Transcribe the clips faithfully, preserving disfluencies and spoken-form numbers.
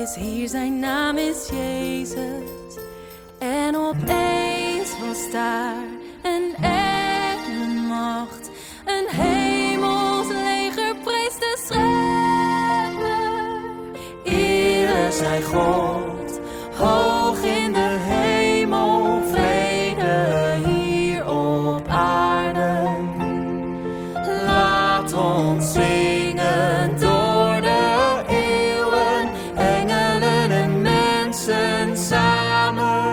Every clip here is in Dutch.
is hier, zijn naam is Jezus. En opeens was daar een engelenmacht, een hemels leger prees de Schepper. Ere zij God, hoog in de hemel, vrede hier op aarde. Laat ons zingen door de eeuwen, engelen en mensen samen.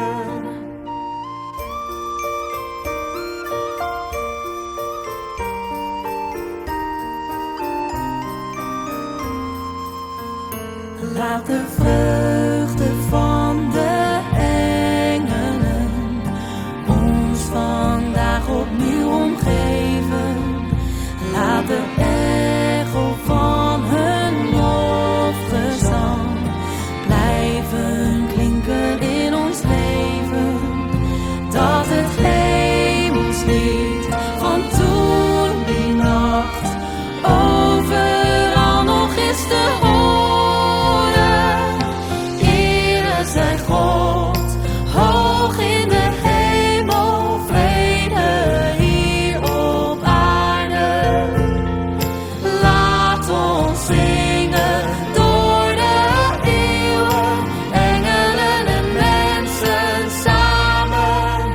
Laat de vreugde van de engelen ons vandaag opnieuw omgeven. Laat de echo van hun lofgezang blijven klinken in ons leven. Dat het hemelslied van toen die nacht overal nog is te horen. Ere zij God, hoog in de hemel, vrede hier op aarde. Laat ons zingen door de eeuwen, engelen en mensen samen.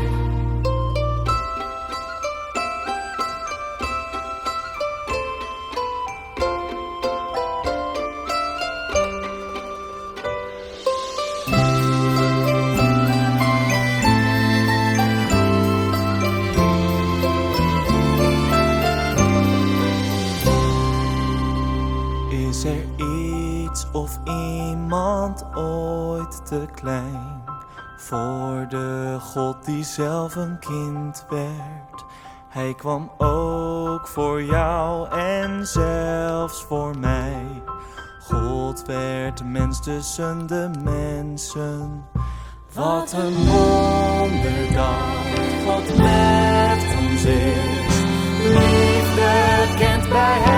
Is er iets of iemand ooit te klein voor de God die zelf een kind werd? Hij kwam ook voor jou en zelfs voor mij. God werd mens tussen de mensen. Wat een wonder dat God met ons is. Liefde kent bij hem